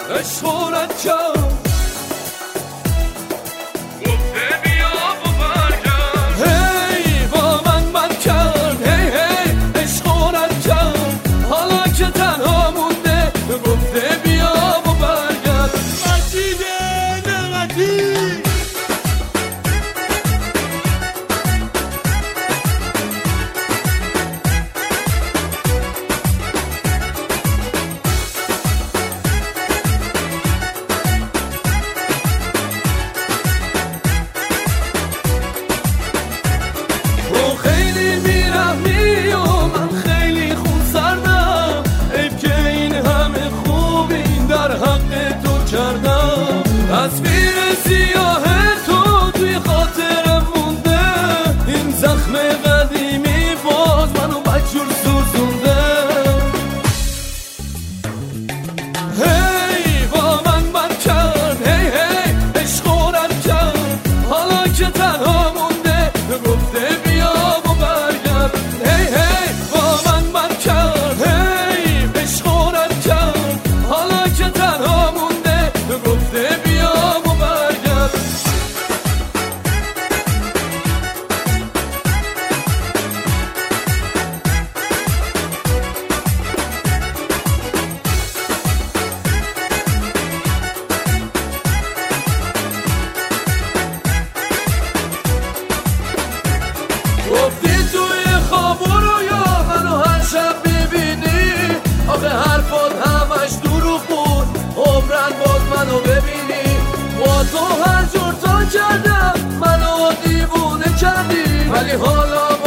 عشقونت کرد گفته بیا و برگرد هی با من بد کرد هی هی عشقونت کرد حالا که تنها مونده گفته بیا و برگرد مجید نعمتی تصویر سیاه تو توی خاطرم مونده این زخم قدیمی باز منو بدجور سوزونده هی با من بد کرد هی هی عشقونت کرد حالا که تنها مونده گفته بیا و برگرد هی هی با من بد کرد هی عشقونت کرد حالا که تنها مونده گفته بیا گفتی توی خواب و رویا منو هر شب ببینی آخه حرفات همش دروغ بود عمرن باز منو ببینی با تو هر جور تا کردم منو دیوونه کردی ولی حالا